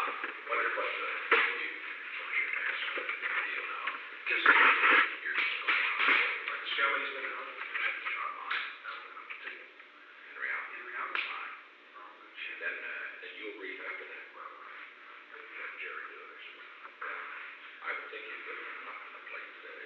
Wondered what your next deal now? Just you're just going on. Shelley's been out. John mine. Henry out. Henry out is fine. And then you'll brief after that. Well, let Jerry do it. I would think you've given enough on the plate today.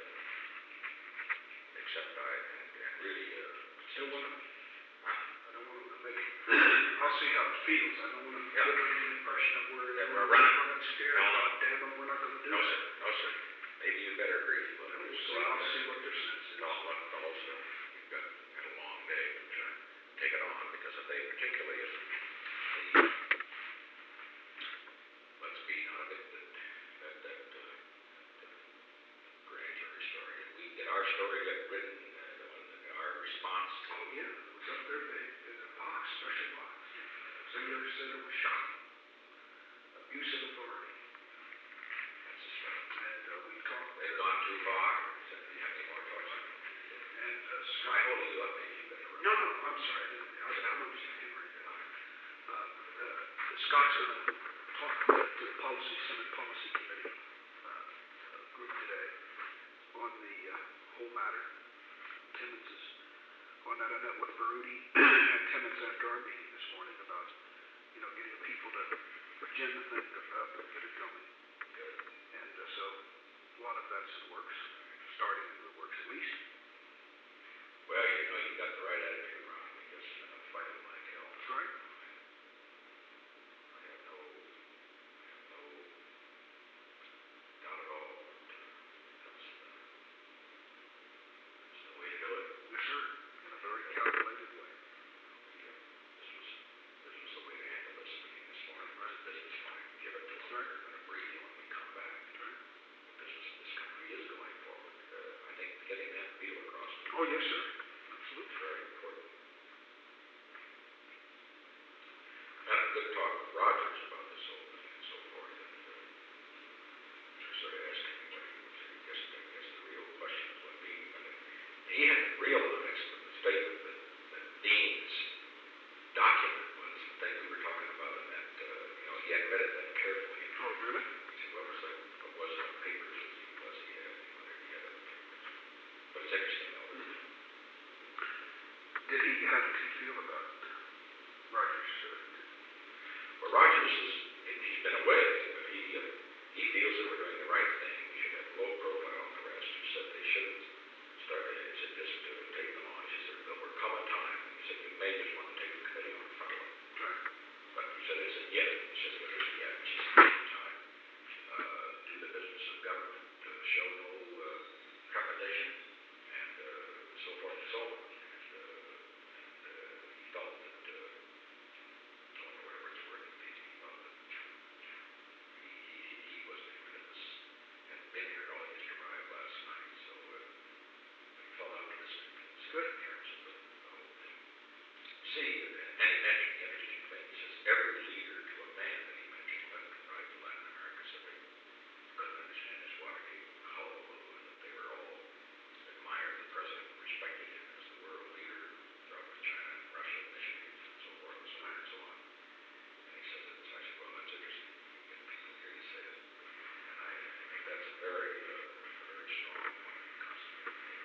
Except I really still want to. I don't want to make. I'll see how it feels. I don't want to give any impression of we're running scared. God damn it, we're not going to do it. No, sir. Maybe you better agree. But I'll see what their sense is. Fellows, you've got a long day, but take it on because if they particularly if the let's be out of it that grand jury story. Did we get our story get written? Our response? Oh yeah, it was up there big. There's a box, special box. Somebody said it was shocking. Abuse of authority. That's a strange. And we talked. They've gone too far. Do you have any more thoughts on it? And Scott. I'm holding you up, maybe you better. No, I'm sorry. I'm understanding right now. Scott's going to talk to the Senate Policy Committee group today on the whole matter. Timmons is on that. I met with Baruti and Timmons after our meeting this morning about, getting people to begin to think about it, get it going. And so a lot of that's in the works, starting in the works at least. Well, you've got the right attitude, Ron, because fighting like hell. That's right. I have no doubt at all. That's the way to do it. Yes, sir. In a very calculated way. This was the way to handle this meeting this morning. This is fine. Give it to them. They're going to brief you when we come back. This country is going forward. I think getting that feel across. Oh, yes, sir. Absolutely. Very important. Had a good talk with Rogers about this whole thing and so forth. And sort of asked him what he was. I guess the real question is what he hadn't realized from the statement that Dean's document was the thing we were talking about, and that he had read it that carefully. Oh, really? See, what was the papers he had? But it's interesting, though. Did he, how did he feel about Rogers? Well, Rogers he's been away, but he feels that we're doing the right thing. We should have low profile on the rest. He said they shouldn't start. He said just to take them on. He said there will come a time. He said you may just want to take the committee on in front of them. Right. But he said yeah. He said what is yeah. She said time. Do the business of government. Show no trepidation and so forth and so on. He felt that whatever it's worth, he felt that he wasn't even in this, hadn't been here at all. He just arrived last night, so he felt optimistic. It's good in terms of the whole thing. See, and he mentioned the interesting thing. He says every leader to a man that he mentioned left and right in Latin America said they couldn't understand his Watergate hullabaloo, and that they were all admired the president and respected him as the world leader throughout the China and Russia initiatives and so forth and so on and so on. And he said that, I said, well, that's interesting. You get people here to say it. And I think that's a very, very strong point to constantly make.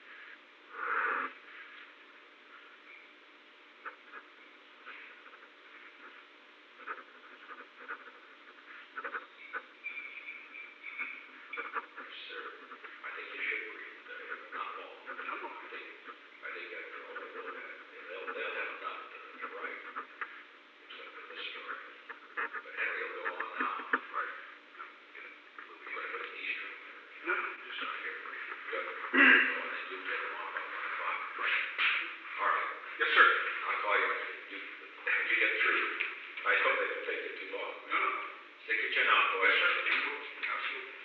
Sir, I think you should read not all. I think after all they'll have enough to write, except for this story. But Henry will go on now. Right. Get a little bit of an Easter. No, just not here briefly. Good. And then you take them off about 1 o'clock. Right. All right. Yes, sir. I'll call you when you get through. I hope they don't take you too long. No. Stick your chin out, boys. Yes, sir. Absolutely.